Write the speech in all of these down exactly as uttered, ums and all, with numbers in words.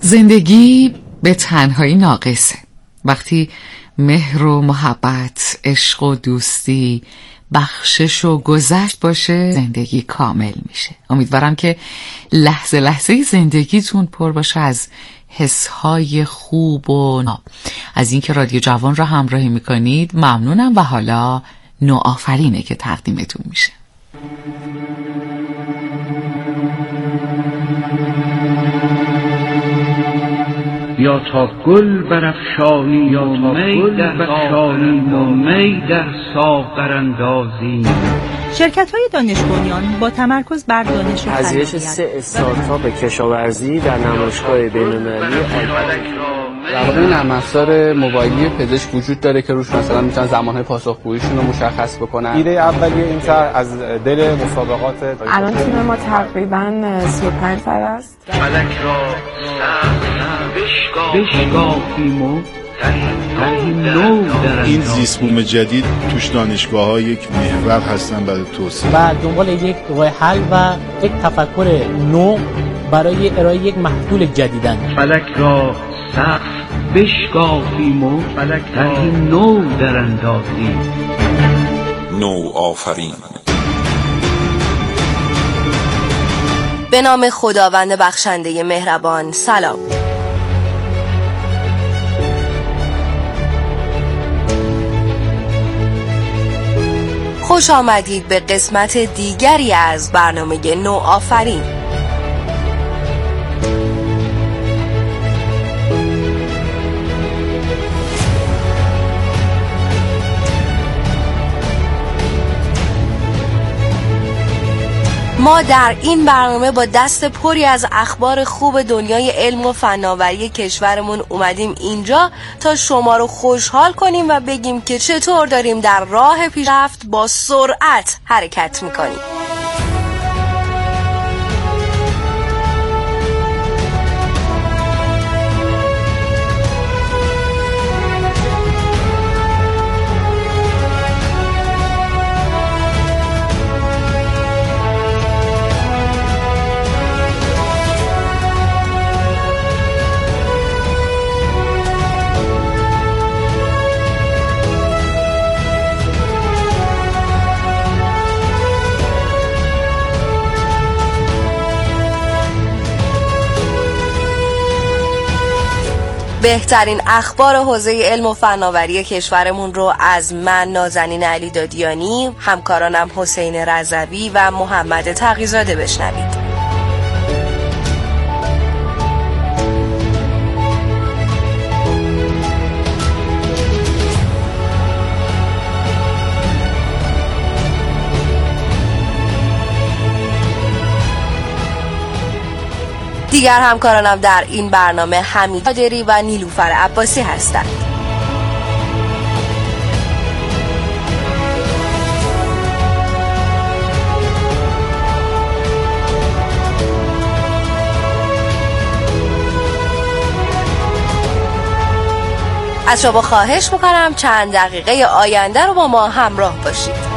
زندگی به تنهایی ناقصه. وقتی مهر و محبت، عشق و دوستی، بخشش و گذشت باشه، زندگی کامل میشه. امیدوارم که لحظه لحظه زندگیتون پر باشه از حسهای خوب و ناب. از اینکه رادیو جوان را همراهی میکنید ممنونم و حالا نوآفرینه که تقدیمتون میشه. یا تا گل برافشانی یا می در بخشانی و می در ساغر اندازی. شرکت‌های دانش بنیان با تمرکز بر دانش و پذیرش سه استارتاپ کشاورزی در نمایشگاه بین‌المللی روابط نرم افزار موبایلی پزشک وجود داره که روش مثلا میتونن زمانهای پاسخگوییشون رو مشخص بکنن. ایده اولیه این طرح از دل مسابقات الان تیم ما تقریبا سی و پنج نفر است. فلک را بشکافیم و این زیست بوم جدید توش دانشگاه‌ها یک محور هستن برای توسعه و دنبال یک راه حل و یک تفکر نو برای ارائه یک محصول جدیدن. فلک را سقف بشکافیم و فلک را نو در اندازیم. نو آفرین. به نام خداوند بخشنده مهربان. سلام. خوش آمدید به قسمت دیگری از برنامه نوآفرین. ما در این برنامه با دست پری از اخبار خوب دنیای علم و فناوری کشورمون اومدیم اینجا تا شما رو خوشحال کنیم و بگیم که چطور داریم در راه پیشرفت با سرعت حرکت میکنیم. بهترین اخبار حوزه علم و فناوری کشورمون رو از من نازنین علی دادیانی، همکارانم حسین رضوی و محمد تقی‌زاده بشنوید. دیگر همکارانم در این برنامه حمید قادری و نیلوفر عباسی هستند. از شما خواهش میکنم چند دقیقه آینده رو با ما همراه باشید.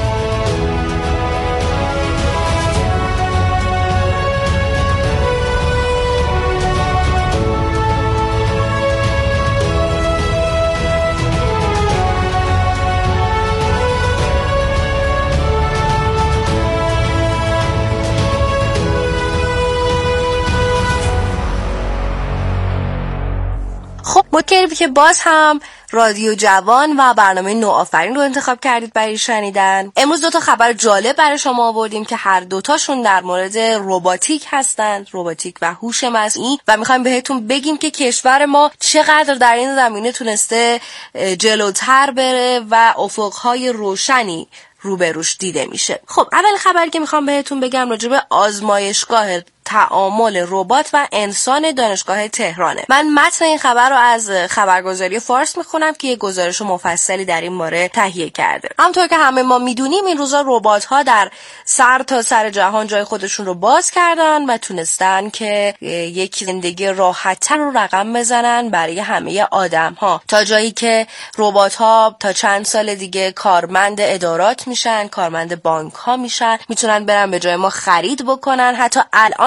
متشکرم که باز هم رادیو جوان و برنامه نوآفرین رو انتخاب کردید برای شنیدن. امروز دو تا خبر جالب برای شما آوردیم که هر دوتاشون در مورد رباتیک هستند، رباتیک و هوش مصنوعی، و میخوایم بهتون بگیم که کشور ما چقدر در این زمینه تونسته جلوتر بره و افقهای روشنی روبروش دیده میشه. خب اول خبری که میخوام بهتون بگم راجع به آزمایشگاه تعامل ربات و انسان دانشگاه تهرانه. من متن این خبر رو از خبرگزاری فارس میخونم که یه گزارش مفصلی در این باره تهیه کرده. همونطور که همه ما میدونیم این روزا ربات‌ها در سر تا سر جهان جای خودشون رو باز کردن و تونستن که یک زندگی راحت‌تر رو رقم بزنن برای همه آدم‌ها، تا جایی که ربات‌ها تا چند سال دیگه کارمند ادارات میشن، کارمند بانک‌ها میشن، میتونن برن به جای ما خرید بکنن. حتی الان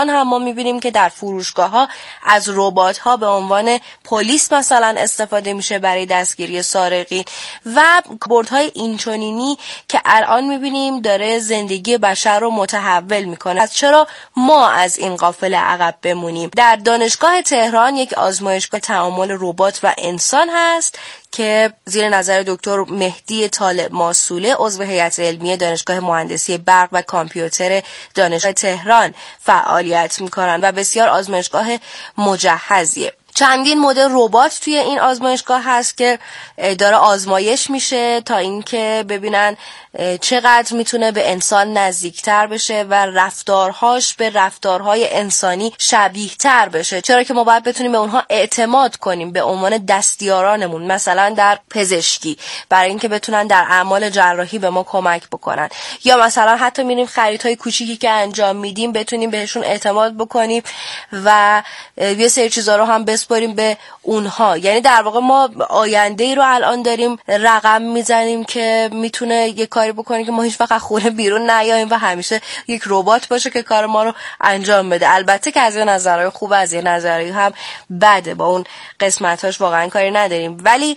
هم ما میبینیم که در فروشگاه ها از ربات ها به عنوان پلیس مثلا استفاده میشه برای دستگیری سارقین و بردهای اینچنینی که الان میبینیم داره زندگی بشر رو متحول میکنه. از چرا ما از این قافله عقب بمونیم؟ در دانشگاه تهران یک آزمایشگاه تعامل ربات و انسان هست که زیر نظر دکتر مهدی طالب‌ماسوله عضو هیئت علمی دانشگاه مهندسی برق و کامپیوتر دانشگاه تهران فعالیت میکنن و بسیار آزمایشگاه مجهزیه. چندین مدل ربات توی این آزمایشگاه هست که داره آزمایش میشه تا اینکه ببینن چقدر میتونه به انسان نزدیکتر بشه و رفتارهاش به رفتارهای انسانی شبیه تر بشه، چرا که ما باید بتونیم به اونها اعتماد کنیم به عنوان دستیارانمون، مثلا در پزشکی برای اینکه بتونن در اعمال جراحی به ما کمک بکنن، یا مثلا حتی میریم خریدهای کوچیکی که انجام میدیم بتونیم بهشون اعتماد بکنیم و یه سری چیزا رو هم بسپاریم به اونها. یعنی در واقع ما آینده ای رو الان داریم رقم میزنیم که میتونه یه کاری بکنه که ما هیچ وقت خونه بیرون نیاییم و همیشه یک ربات باشه که کار ما رو انجام بده. البته که از یه نظرهای خوب از یه نظرهای هم بده، با اون قسمتاش واقعا کاری نداریم، ولی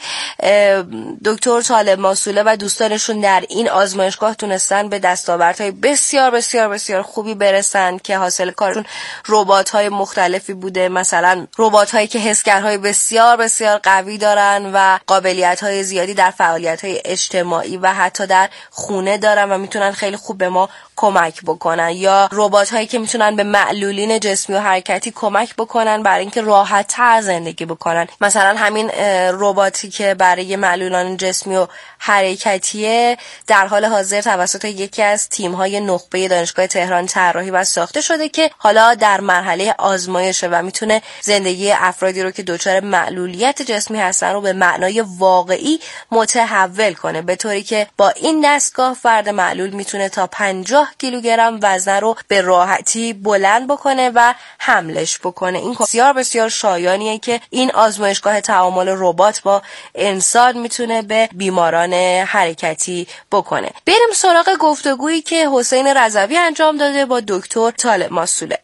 دکتر طالب‌ماسوله و دوستانشون در این آزمایشگاه تونستن به دستاوردهای بسیار بسیار بسیار خوبی برسن که حاصل کارشون ربات‌های مختلفی بوده، مثلا ربات‌هایی که حسگرهای بسیار بسیار قوی دارن و قابلیت‌های زیادی در فعالیت‌های اجتماعی و حتی در خونه دارن و میتونن خیلی خوب به ما کمک بکنن، یا ربات‌هایی که میتونن به معلولین جسمی و حرکتی کمک بکنن برای اینکه راحت‌تر زندگی بکنن. مثلا همین رباتی که برای معلولان جسمی و حرکتیه در حال حاضر توسط یکی از تیم‌های نخبه دانشگاه تهران طراحی و ساخته شده که حالا در مرحله آزمایشه و میتونه زندگی افرادی رو که دچار معلولیت جسمی هستن رو به معنای واقعی متحول کنه، به طوری که با این دستگاه فرد معلول میتونه تا پنجاه کیلوگرم وزن رو به راحتی بلند بکنه و حملش بکنه. این بسیار بسیار شایانیه که این آزمایشگاه تعامل ربات با انسان میتونه به بیماران حرکتی بکنه. بریم سراغ گفتگویی که حسین رضوی انجام داده با دکتر طالب‌ماسوله.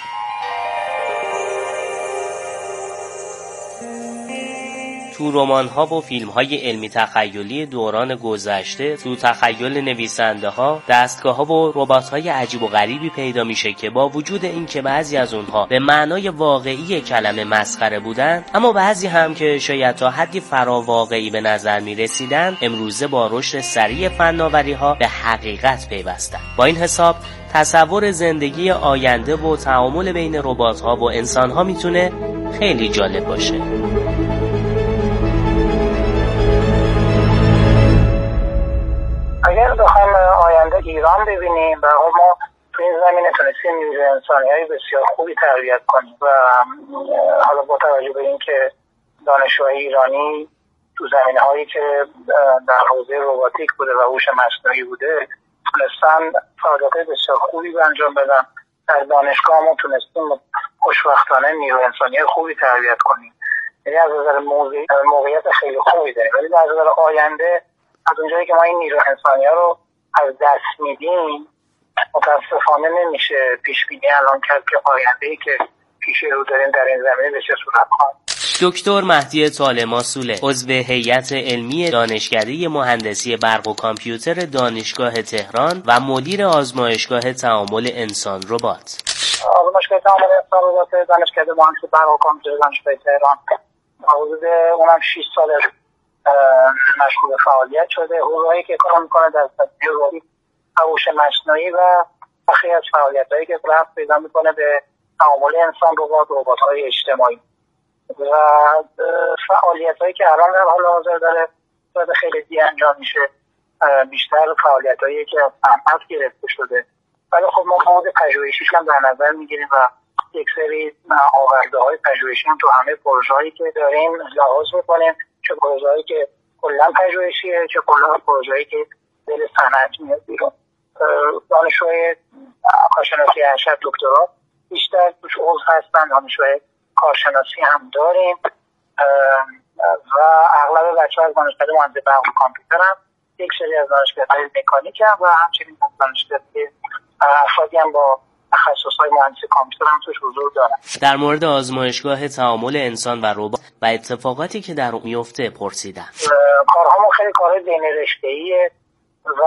تو رمان‌ها و فیلم‌های علمی تخیلی دوران گذشته، تو تخیل نویسنده‌ها دستگاه‌ها و ربات‌های عجیب و غریبی پیدا میشه که با وجود اینکه بعضی از اونها به معنای واقعی کلمه مسخره بودن، اما بعضی هم که شاید تا حدی فراواقعی به نظر می‌رسیدن، امروزه با رشد سریع فناوری‌ها به حقیقت پیوستن. با این حساب تصور زندگی آینده و تعامل بین ربات‌ها و انسان‌ها میتونه خیلی جالب باشه. اگر بخوایم آینده ایران ببینیم و ما تو این زمینه تونستیم نیروی انسانی‌های بسیار خوبی تربیت کنیم و حالا با توجه به اینکه دانشجوهای ایرانی تو زمینه‌هایی که در حوزه رباتیک بوده و هوش مصنوعی بوده تونستن فعالیت‌های بسیار خوبی انجام بدن، در دانشگاه ما تونستیم خوشبختانه نیروی انسانی خوبی تربیت کنیم. یعنی از نظر موقعیت خیلی خوبی داریم، ولی از نظر آینده از اونجایی که ما این نیروی انسانی‌ها رو از دست میدیم متاسفانه نمیشه پیش بینی الان کرد که آینده‌ای که پیش رو داریم در این زمینه به چه صورت خواهد. دکتر مهدی طالب‌ماسوله عضو هیئت علمی دانشکده مهندسی برق و کامپیوتر دانشگاه تهران و مدیر آزمایشگاه تعامل انسان ربات. آزمایشگاه تعامل انسان ربات دانشکده مهندسی برق و کامپیوتر دانشگاه تهران حدود اونم شش سال مشغول فعالیت شده. حوزه‌ای که کار میکنه در زمینه رباتیک، هوش مصنوعی و بخشی از فعالیت‌هایی که ربط پیدا میکنه به تعامل انسان ربات، ربات‌های اجتماعی و فعالیت‌هایی که الان در حال حاضر داره داره خیلی دی انجام میشه، بیشتر فعالیت‌هایی که از صنعت گرفته شده، ولی خب ما مواد پژوهشیش هم در نظر میگیریم و یک سری آورده‌های پژوهشی هم تو همه پروژه‌هایی که داریم لحاظ میکنیم، چه پروژه‌هایی که کلاً پژوهشیه چه کلاً پروژه‌ای که دل صنعت میاد بیرون. دانشجوی کارشناسی ارشد دکترا بیشتر توش عضو هستن، دانشجوی کارشناسی هم داریم و اغلب بچه‌ها از دانشکده مهندسی برق و کامپیوتر هم، یک سری از دانشکده مکانیک هم و همچنین از دانشکده افرادی هم با تخصص‌های مهندسی کامپیوتر هم توش حضور دارن. در مورد آزمایشگاه تعامل انسان و ربات و اتفاقاتی که در اون میفته پرسیدم. کارهامون خیلی کارهای بین رشته‌ایه و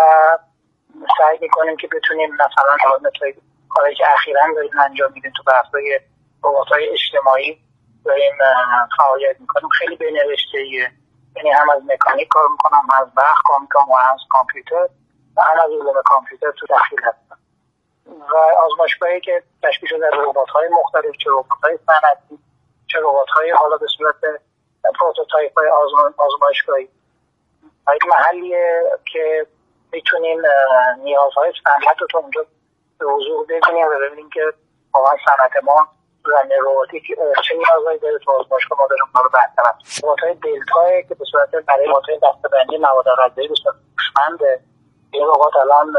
سعی می‌کنیم که بتونیم مثلا مثل کاری که اخیراً داریم انجام میدیم تو بحث‌های ربات‌های اجتماعی داریم فعالیت می‌کنیم، خیلی بین رشته‌ایه، یعنی هم از مکانیک کار می‌کنم، هم از برق کار می‌کنم و هم از کامپیوتر و هم از علوم کامپیوتر تو داخل هستم. و آزمایشگاهی که تشکیل شده از ربات‌های مختلف، چه ربات‌های صنعتی چه ربات‌های حالا به صورت پروتوتایپ‌های آزمایشگاهی، یک محلیه که میتونیم نیازهای صنعت رو اونجا به حضور ببینیم و ببینیم که واقعا صنعت ما زمینه رباتیک چه نیازهایی داره. تو آزمایشگاه ما داریم اونها رو برطرف. ربات‌های دلتای که به صورت برای ربات‌های دسته‌بندی مواد غذایی به صورت هوشمنده. این ربات الان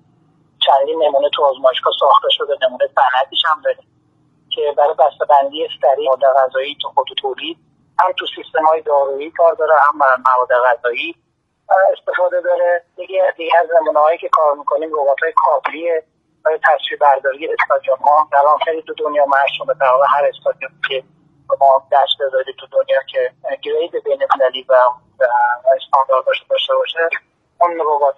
چندین نمونه تو آزمایشگاه ساخته شده، نمونه صنعتیش هم داریم که برای بسته‌بندی سریع مواد غذایی تو خود تولید هم تو سیستم‌های دارویی کار داره، هم مواد غذایی استفاده داره. دیگه دیگه از نمونه‌هایی که کار می‌کنیم ربات‌های کابلیه برای تصویر برداری استادیوم‌ها. الان خیلی تو دنیا مشهور به تقریبا هر استادیومی که ما دست بذارید تو دنیا که گرید بین‌المللی و استاندارداش داشته باشه، اون ربات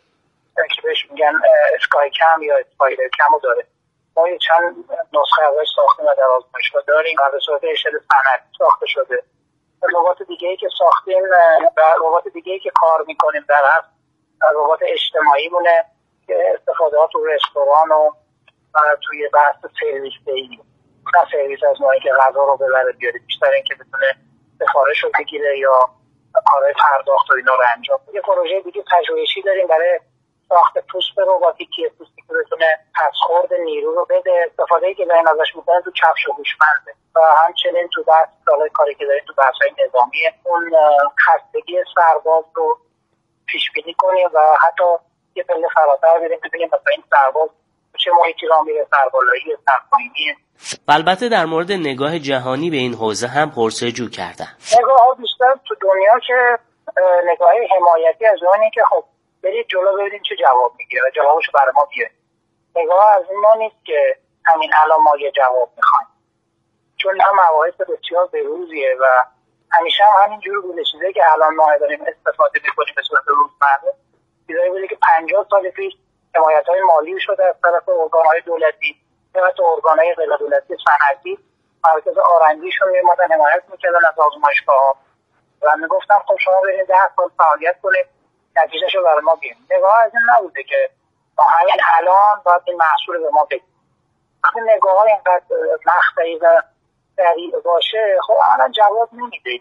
که بهش میگن اسکای کم یا اسپایدر کم رو داره. ما یه چند نسخه ازش ساختیم و در آزمایشگاه داریم و به صورت ارشاد صنعتی ساخته شده. ربات دیگه‌ای که ساختیم و ربات دیگه‌ای که کار میکنیم در اصل ربات اجتماعی مونه که استفادهات تو رستوران و توی بحث سرویس دیگه، نه سرویس از نوعی که غذا رو ببره بیاره، بیشتر این که بتونه سفارش رو بگیره یا کارهای پرداخت و اینا رو انجام بده. یه پروژه دیگه پژوهشی داریم برای ساخت پوست رباتیکی، پوستی که بتونه پسخورد نیرو رو بده. استفاده‌ای که دارین ازش می‌کنن تو کفش هوشمنده و همچنین تو بحث سالهای کاری که داریم تو بحث‌های نظامی، اون خستگی سرباز رو پیش بینی کنیم و حتی یه پله فراتر بریم ببینیم مثلا این سرباز چه محیطی را میره، سربالایی، سرپایینی. البته در مورد نگاه جهانی به این حوزه هم پرسجو کردم. نگاه‌ها بیشتر تو دنیا که نگاه حمایتی از اونی که خب برید جلو ببینید چه جواب میگیره و جوابشو برای ما بیارید. نگاه از این ما نیست که همین الان ما یه جواب میخوایم، چون هم مباحث بسیار بروزیه و همیشه هم همینجور بوده. چیزایی که الان ما داریم استفاده میکنیم به صورت روزمره چیزایی بوده که پنجاه سال پیش حمایت‌های مالی شده از طرف ارگان‌های دولتی یا حتی ارگان‌های غیر دولتی صنعتی، مرکز آرندیشون میومدن حمایت میکردن از آزمایشگاه‌ها و میگفتن خب شما برید ده سال فعالیت کنید نتیجهشو برای ما بیارید. نگاه از این نبوده که ما همین الان باید این محصول به ما بگید. وقتی نگاه ها اینقدر مقطعی و سریع باشه خب الان جواب نمیده.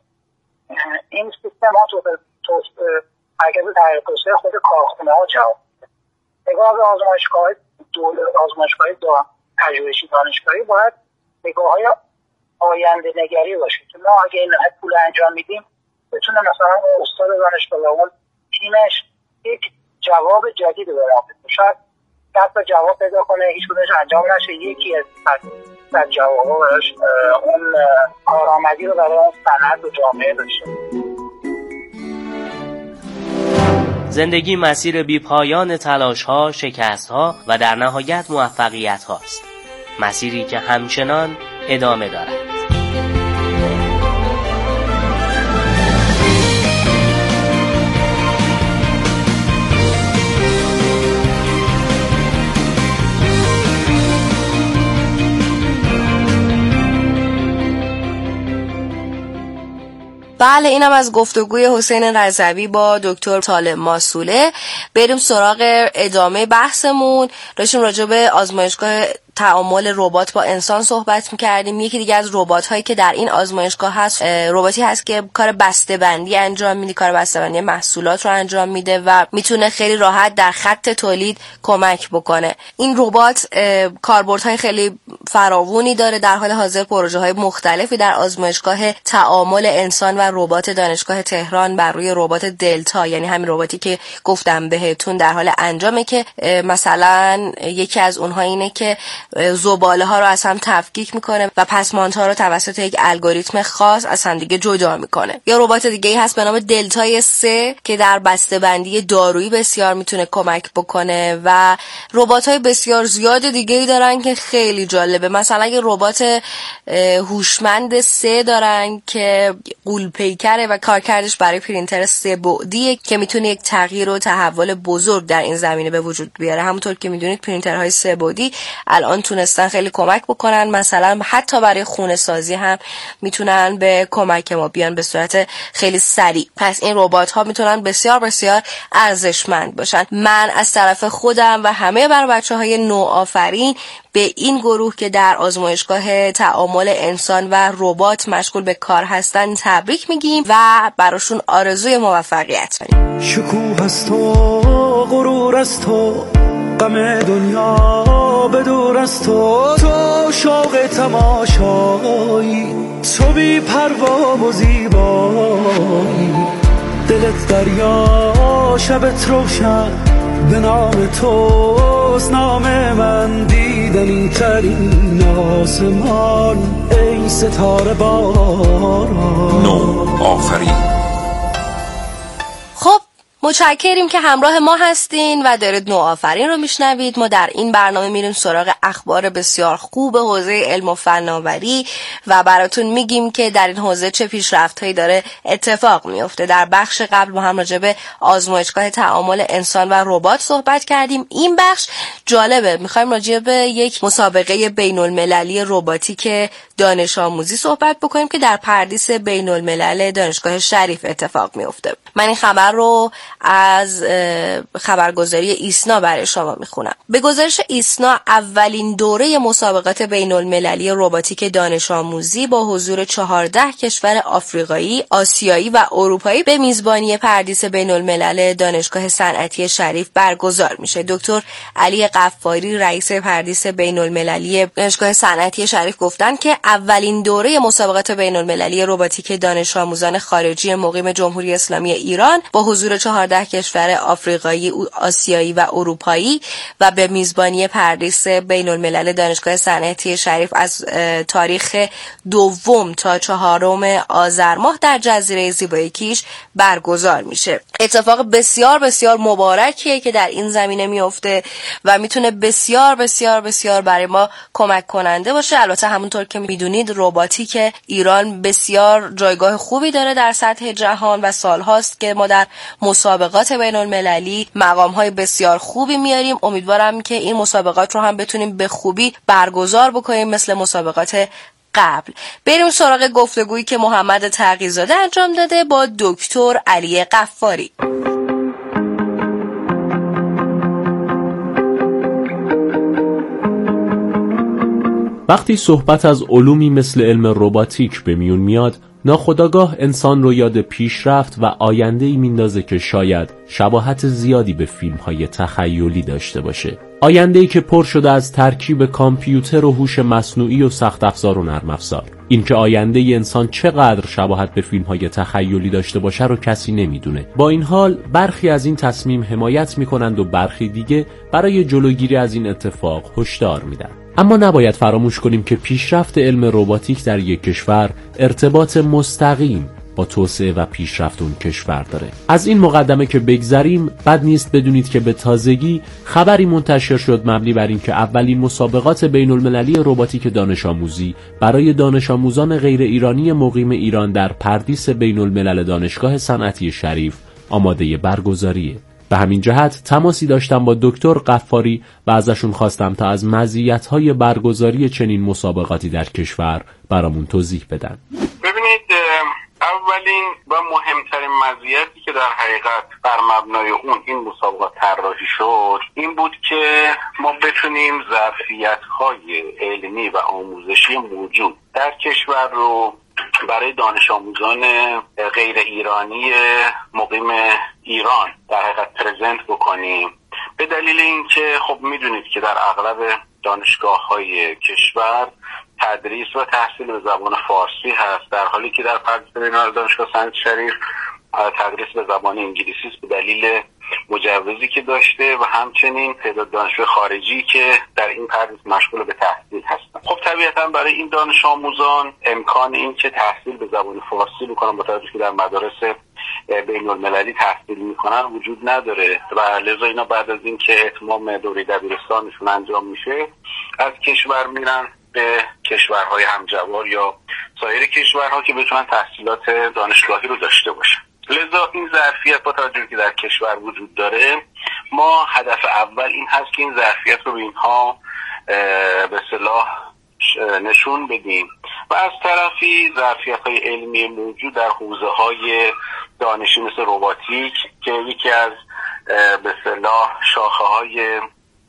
این سیستم ها تو تو مرکز تحقیق توسعه خود کارخونه ها جواب میده. نگاه به آزمایشگاه دول آزمایشگاه دو پژوهشی دانشگاهی باید نگاه های آینده نگری باشه که ما اگه این پول انجام میدیم بتونه مثلا استاد دانشگاه و اون تیمش یک جواب جدید به ما بده. شاید صد تا جواب پیدا کنه هیچ کدومش انجام نشه، یکی از صد جوابا براش اون کارآمدی رو برای اون صنعت و جامعه داشته. زندگی مسیر بی پایان تلاش‌ها، شکست‌ها و در نهایت موفقیت‌هاست. مسیری که همچنان ادامه دارد. بله، اینم از گفتگوی حسین رضوی با دکتر طالب ماسوله. بریم سراغ ادامه بحثمون. داشتیم راجع به آزمایشگاه تعامل ربات با انسان صحبت می‌کردیم. یکی دیگه از ربات‌هایی که در این آزمایشگاه هست رباتی هست که کار بسته‌بندی انجام میده، کار بسته‌بندی محصولات رو انجام میده و میتونه خیلی راحت در خط تولید کمک بکنه. این ربات کاربردهای خیلی فراوانی داره. در حال حاضر پروژه‌های مختلفی در آزمایشگاه تعامل انسان و ربات دانشگاه تهران بر روی ربات دلتا، یعنی همین رباتی که گفتم بهتون، در حال انجامه که مثلا یکی از اونها اینه که زباله ها رو از هم تفکیک میکنه و پسماندها رو توسط یک الگوریتم خاص از هم دیگه جدا میکنه. یا ربات دیگه ای هست به نام دلتای سه که در بسته‌بندی دارویی بسیار میتونه کمک بکنه و ربات‌های بسیار زیاد دیگه ای دارن که خیلی جالبه. مثلا یه ربات هوشمند سه دارن که غول‌پیکره و کارکردش برای پرینتر سه بعدیه که میتونه یک تغییر و تحول بزرگ در این زمینه به وجود بیاره. همونطور که میدونید پرینترهای سه بعدی الان تونستن خیلی کمک بکنن، مثلا حتی برای خونه سازی هم میتونن به کمک ما بیان به صورت خیلی سریع. پس این ربات ها میتونن بسیار بسیار ارزشمند باشن. من از طرف خودم و همه بر بچه های نوآفرین به این گروه که در آزمایشگاه تعامل انسان و ربات مشغول به کار هستن تبریک میگیم و براشون آرزوی موفقیت می‌کنیم. شکوه است تو، غرور است تو، غم دنیا به دور است تو، تو شوق تماشایی، تو بی پروا و زیبایی، دلت دریا شبت روشن، به نام توست نام من، دیدنی ترین آسمان، ای ستاره باران. نو آفرین. خب متشکریم که همراه ما هستین و دارید نوآفرین رو میشنوید. ما در این برنامه میریم سراغ اخبار بسیار خوب حوزه علم و فناوری و براتون میگیم که در این حوزه چه پیشرفت‌هایی داره اتفاق میفته. در بخش قبل ما هم راجع به آزمایشگاه تعامل انسان و ربات صحبت کردیم. این بخش جالبه، میخوایم راجع به یک مسابقه بین‌المللی رباتیک دانش آموزی صحبت بکنیم که در پردیس بین‌الملل دانشگاه شریف اتفاق میفته. من این خبر رو از خبرگزاری ایسنا برای شما میخونم. به گزارش ایسنا اولین دوره مسابقات بین‌المللی رباتیک دانش آموزی با حضور چهارده کشور آفریقایی، آسیایی و اروپایی به میزبانی پردیس بین‌الملل دانشگاه صنعتی شریف برگزار میشه. دکتر علی غفاری رئیس پردیس بین‌المللی دانشگاه صنعتی شریف گفتن که اولین دوره مسابقات بین‌المللی رباتیک دانش آموزان خارجی مقیم جمهوری اسلامی ایران با حضور چهارده کشور آفریقایی، آسیایی و اروپایی و به میزبانی پردیس بین‌الملل دانشگاه صنعتی شریف از تاریخ دوم تا چهارم آذر ماه در جزیره زیبای کیش برگزار میشه. اتفاق بسیار بسیار مبارکیه که در این زمینه میفته و میتونه بسیار بسیار بسیار برای ما کمک کننده باشه. البته همونطور که میدونید رباتیک ایران بسیار جایگاه خوبی داره در سطح جهان و سالهاست که ما در مسابقات بین‌المللی مقام‌های بسیار خوبی میاریم. امیدوارم که این مسابقات رو هم بتونیم به خوبی برگزار بکنیم مثل مسابقات قبل. بریم سراغ گفتگویی که محمد تقی‌زاده انجام داده با دکتر علی غفاری. وقتی صحبت از علومی مثل علم رباتیک به میون میاد، ناخودآگاه انسان رو یاد پیشرفت و آینده‌ای میندازه که شاید شباهت زیادی به فیلم‌های تخیلی داشته باشه. آینده‌ای که پر شده از ترکیب کامپیوتر و هوش مصنوعی و سخت افزار و نرم افزار. این که آینده انسان چقدر شباهت به فیلم‌های تخیلی داشته باشه رو کسی نمیدونه. با این حال برخی از این تصمیم حمایت میکنند و برخی دیگه برای جلوگیری از این اتفاق هشدار میدن. اما نباید فراموش کنیم که پیشرفت علم رباتیک در یک کشور ارتباط مستقیم با توسعه و پیشرفت اون کشور داره. از این مقدمه که بگذریم، بد نیست بدونید که به تازگی خبری منتشر شد مبنی بر این که اولین مسابقات بین‌المللی رباتیک دانش آموزی برای دانش آموزان غیر ایرانی مقیم ایران در پردیس بین‌الملل دانشگاه صنعتی شریف آماده برگزاریه. به همین جهت تماسی داشتم با دکتر غفاری و ازشون خواستم تا از مزیت‌های برگزاری چنین مسابقاتی در کشور برامون توضیح بدن. ببینید، اولین و مهمترین مزیتی که در حقیقت بر مبنای اون این مسابقات طراحی شد این بود که ما بتونیم ظرفیت‌های علمی و آموزشی موجود در کشور رو برای دانش آموزان غیر ایرانی مقیم ایران در حقیقت پرزنت بکنیم، به دلیل اینکه خب میدونید که در اغلب دانشگاه‌های کشور تدریس و تحصیل به زبان فارسی هست، در حالی که در پردیس بین‌الملل دانشگاه صنعتی شریف تدریس به زبان انگلیسی است به دلیل مجوزی که داشته و همچنین تعداد دانشجو خارجی که در این پرده مشغول به تحصیل هستند. خب طبیعتا برای این دانش آموزان امکان این که تحصیل به زبان فارسی بکنن با توجه که در مدارس بین المللی تحصیل میکنن وجود نداره و لذا اینا بعد از این که اتمام دوره دبیرستانشون انجام میشه از کشور میرن به کشورهای همجوار یا سایر کشورها که بتونن تحصیلات دانشگاهی رو داشته باشن. لذا این ظرفیت با توجه که در کشور وجود داره، ما هدف اول این هست که این ظرفیت رو به اینها به اصطلاح نشون بدیم و از طرفی ظرفیت‌های علمی موجود در حوزه‌های دانشی مثل رباتیک که یکی از به اصطلاح شاخه‌های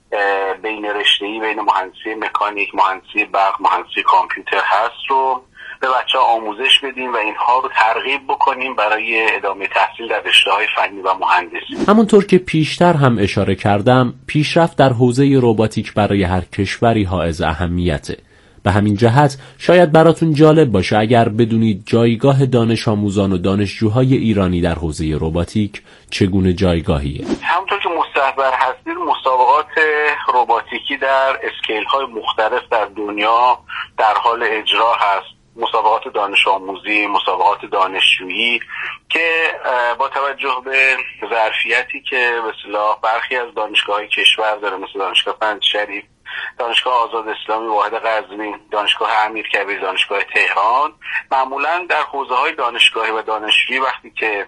بین رشته‌ای بین مهندسی مکانیک، مهندسی برق، مهندسی کامپیوتر هست رو به بچه‌ها آموزش بدیم و اینها رو ترغیب بکنیم برای ادامه تحصیل در رشته‌های فنی و مهندسی. همونطور که پیشتر هم اشاره کردم، پیشرفت در حوزه رباتیک برای هر کشوری حائز اهمیته. به همین جهت شاید براتون جالب باشه اگر بدونید جایگاه دانش آموزان و دانشجوهای ایرانی در حوزه رباتیک چگونه جایگاهیه. همونطور که مستحضر هستید مسابقات رباتیکی در اسکیل‌های مختلف در دنیا در حال اجرا هست. مسابقات دانش آموزی، مسابقات دانشجویی که با توجه به ظرفیتی که به اصطلاح برخی از دانشگاه‌های کشور داره مثل دانشگاه فنی شریف، دانشگاه آزاد اسلامی واحد قزوین، دانشگاه امیرکبیر، دانشگاه تهران، معمولا در حوزه‌های دانشگاهی و دانشجویی وقتی که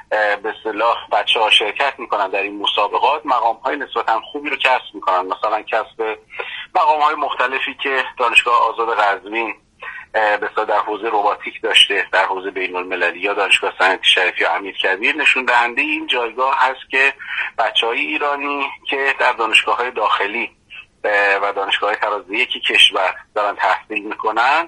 به اصطلاح بچه‌ها شرکت میکنن در این مسابقات مقام‌های نسبتاً خوبی رو کسب میکنن. مثلا کسب مقام‌های مختلفی که دانشگاه آزاد قزوین بسیار در حوزه رباتیک داشته در حوزه بین المللی یا دانشگاه صنعتی شریف یا امیرکبیر نشون دهنده این جایگاه هست که بچه‌های ایرانی که در دانشگاه‌های داخلی و دانشگاه‌های تراز یکی کشور دارن تحصیل میکنن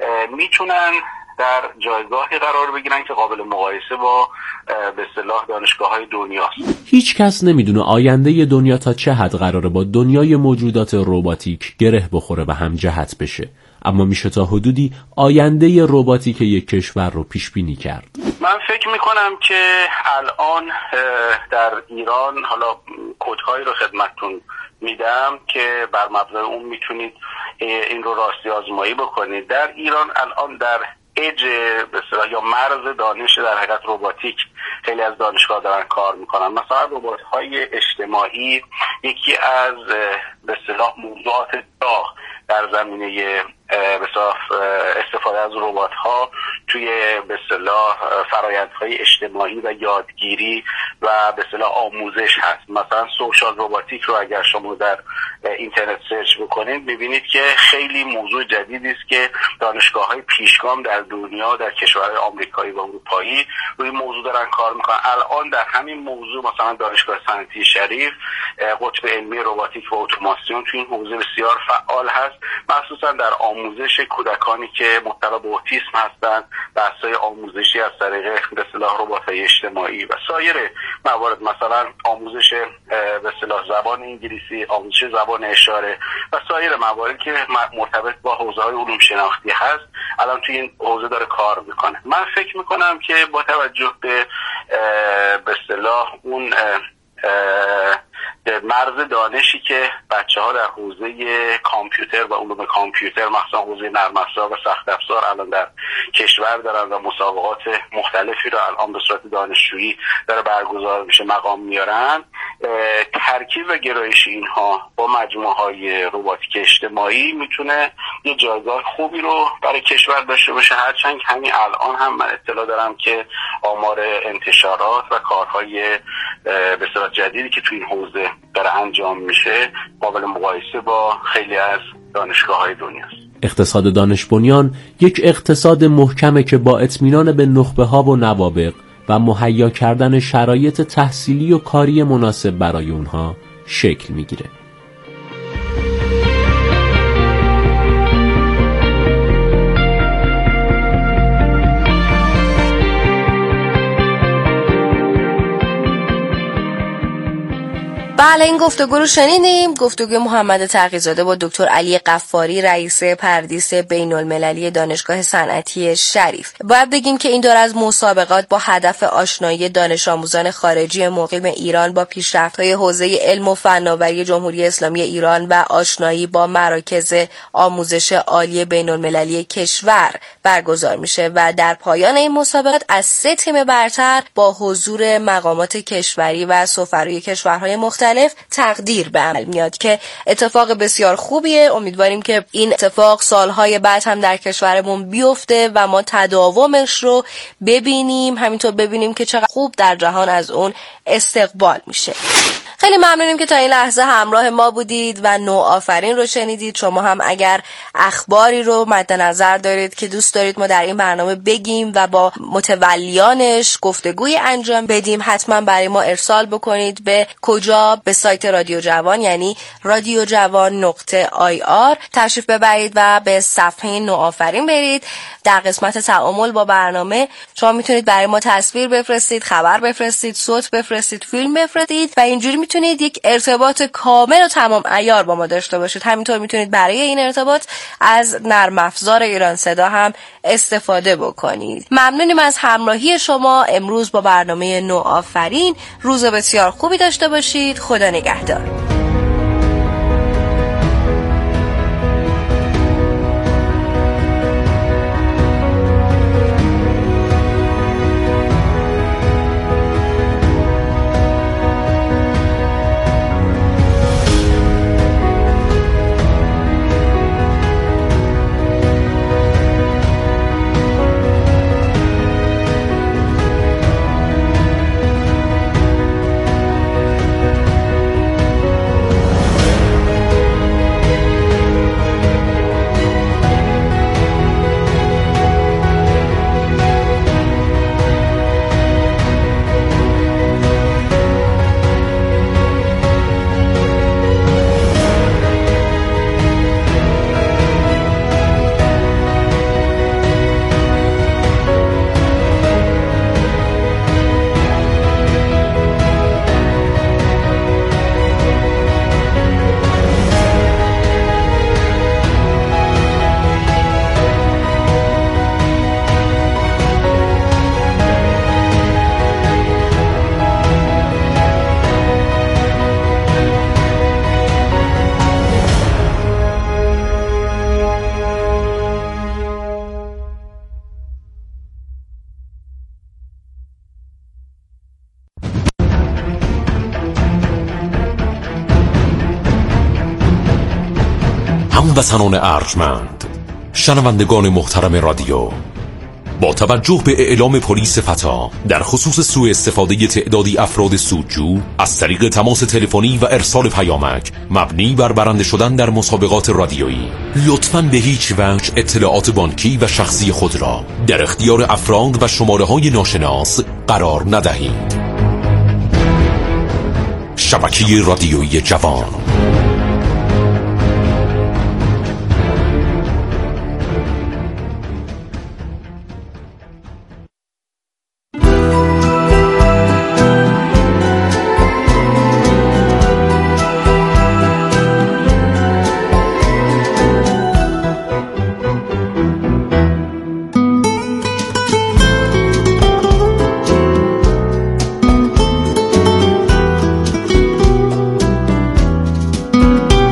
میتونن در جایگاهی قرار بگیرن که قابل مقایسه با به اصطلاح دانشگاه‌های دنیاست. هیچ کس نمیدونه آینده دنیا تا چه حد قراره با دنیای موجودات رباتیک گره بخوره و هم جهت بشه، اما میشه تا حدودی آینده رباتیک یک کشور رو پیش بینی کرد. من فکر میکنم که الان در ایران حالا کدهایی رو خدمتتون میدم که بر مبنای اون میتونید این رو راستی آزمایی بکنید. در ایران الان در اج به اصطلاح یا مرز دانش در حقیقت رباتیک خیلی از دانشگاه دارن کار میکنن. مثلا ربات‌های اجتماعی یکی از به اصطلاح موضوعات داغ در زمینه به اصطلاح استفاده از ربات‌ها توی به اصطلاح فرآیندهای اجتماعی و یادگیری و به اصطلاح آموزش هست. مثلا سوشال رباتیک رو اگر شما در اینترنت سرچ بکنید می‌بینید که خیلی موضوع جدیدی است که دانشگاه‌های پیشگام در دنیا در کشورهای آمریکایی و اروپایی روی موضوع دارن کار می‌کنن. الان در همین موضوع مثلا دانشگاه صنعتی شریف قطب علمی رباتیک و اتوماسیون توی این حوزه بسیار فعال هست، مخصوصا در آموزش کودکانی که مبتلا به اوتیسم هستند، بحث‌های آموزشی از طریق به اصطلاح ربات‌های اجتماعی و سایر موارد، مثلا آموزش به اصطلاح زبان انگلیسی، آموزش زبان اشاره و سایر مواردی که مرتبط با حوزه‌های علوم شناختی هست الان توی این حوزه داره کار میکنه. من فکر میکنم که با توجه به به اصطلاح اون مرز دانشی که بچه‌ها در حوزه کامپیوتر و علوم کامپیوتر مخصوصا حوزه نرم افزار و سخت افزار الان در کشور دارن و مسابقات مختلفی رو الان به صورت دانشجویی داره برگزار میشه مقام میارن، ترکیب و گرایش اینها با مجموعه‌های رباتیک اجتماعی میتونه یه جایگاه خوبی رو برای کشور داشته باشه. هرچند همین الان هم من اطلاع دارم که آمار انتشارات و کارهای به صورت جدیدی که تو این حوزه داره انجام میشه قابل مقایسه با خیلی از دانشگاه‌های دنیاست. اقتصاد دانش بنیان یک اقتصاد محکمه که با اطمینان به نخبه‌ها و نوابغ و مهیا کردن شرایط تحصیلی و کاری مناسب برای اونها شکل میگیره. بله این گفتگو رو شنیدیم، گفتگو محمد تقی‌زاده با دکتر علی غفاری رئیس پردیس بین المللی دانشگاه صنعتی شریف. باید بگیم که این دور از مسابقات با هدف آشنایی دانش آموزان خارجی مقیم ایران با پیشرفت‌های حوزه علم و فناوری جمهوری اسلامی ایران و آشنایی با مراکز آموزش عالی بین المللی کشور برگزار میشه و در پایان این مسابقات از سه تیم برتر با حضور مقامات کشوری و سفرای کشورهای مختلف تقدیر به عمل میاد که اتفاق بسیار خوبیه. امیدواریم که این اتفاق سالهای بعد هم در کشورمون بیفته و ما تداومش رو ببینیم، همینطور ببینیم که چقدر خوب در جهان از اون استقبال میشه. خیلی ممنونیم که تا این لحظه همراه ما بودید و نوآفرین رو شنیدید. شما هم اگر اخباری رو مد نظر دارید که دوست دارید ما در این برنامه بگیم و با متولیانش گفتگوی انجام بدیم، حتما برای ما ارسال بکنید. به کجا؟ به سایت رادیو جوان، یعنی رادیو جوان نقطه آی آر تشریف ببرید و به صفحه نوآفرین برید. در قسمت تعامل با برنامه شما میتونید برای ما تصویر بفرستید، خبر بفرستید، صوت بفرستید، فیلم بفرستید و اینجوری میتونید یک ارتباط کامل و تمام عیار با ما داشته باشید. همینطور میتونید برای این ارتباط از نرم افزار ایران صدا هم استفاده بکنید. ممنونیم از همراهی شما امروز با برنامه نوآفرین. روز بسیار خوبی داشته باشید. خدا نگهدار. هموطنان ارجمند، شنوندگان محترم رادیو، با توجه به اعلام پلیس فتا در خصوص سوء استفاده تعدادی افراد سودجو از طریق تماس تلفنی و ارسال پیامک مبنی بر برنده شدن در مسابقات رادیویی، لطفاً به هیچ وجه اطلاعات بانکی و شخصی خود را در اختیار افراد و شماره‌های ناشناس قرار ندهید. شبکه رادیویی جوان.